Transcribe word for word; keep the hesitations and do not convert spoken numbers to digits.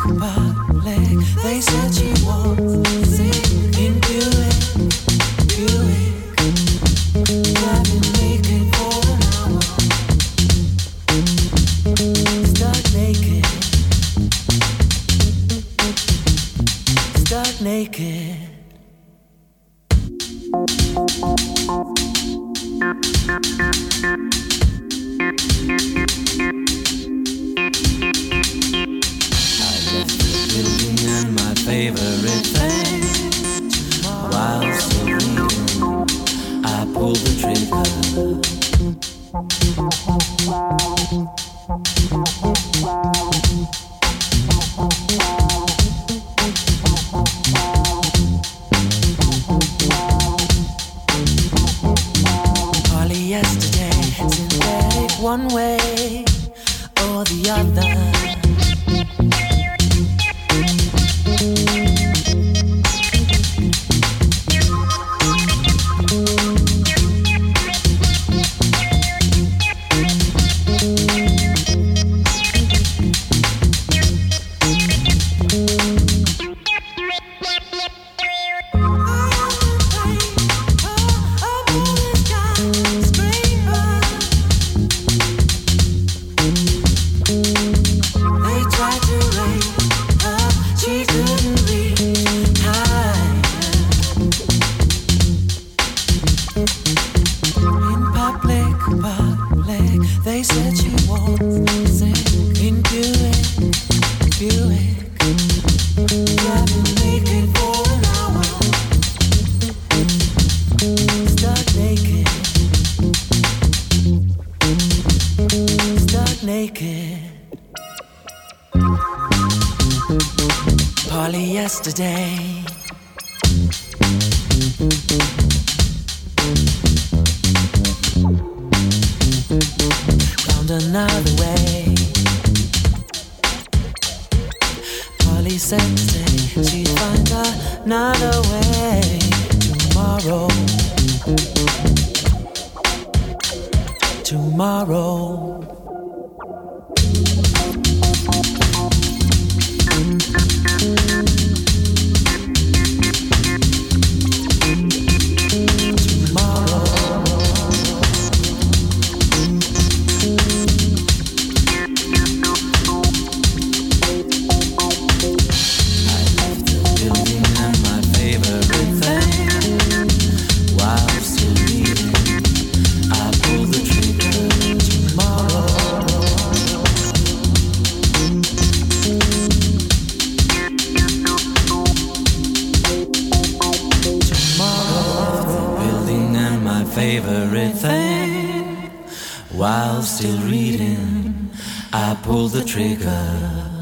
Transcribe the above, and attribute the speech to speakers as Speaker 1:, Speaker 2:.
Speaker 1: public. They said she won't sing in Buick, Buick. Driving naked for an hour. Stuck naked. Stuck naked. And my favorite thing, while still reading, I pulled the trigger. Polyester, synthetic, one way or the other. They said she won't sing in Buick, Buick. Driving naked for an hour. Stuck naked. Stuck naked. Polyester day. Another way. Polly said today she'd find another way. Tomorrow, tomorrow. Favorite thing, while still reading, I pulled the trigger.